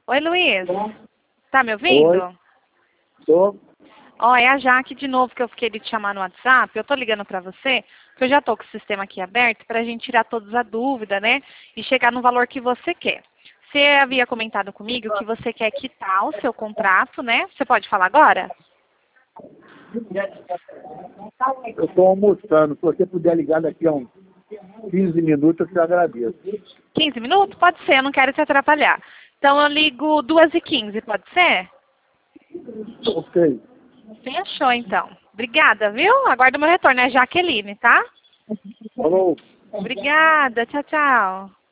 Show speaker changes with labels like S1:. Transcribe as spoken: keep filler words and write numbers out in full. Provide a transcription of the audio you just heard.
S1: Oi, Luiz. Tá me ouvindo?
S2: Oi, tô.
S1: Ó, é a Jaque de novo que eu fiquei de te chamar no WhatsApp. Eu tô ligando pra você, porque eu já tô com o sistema aqui aberto pra gente tirar todas as dúvidas, né? E chegar no valor que você quer. Você havia comentado comigo que você quer quitar o seu contrato, né? Você pode falar agora?
S2: Eu tô almoçando. Se você puder ligar daqui a uns quinze minutos, eu te agradeço.
S1: quinze minutos? Pode ser, eu não quero te atrapalhar. Então eu ligo duas e quinze, pode ser?
S2: Ok.
S1: Fechou, então. Obrigada, viu? Aguardo meu retorno. É Jaqueline, tá?
S2: Falou.
S1: Obrigada. Tchau, tchau.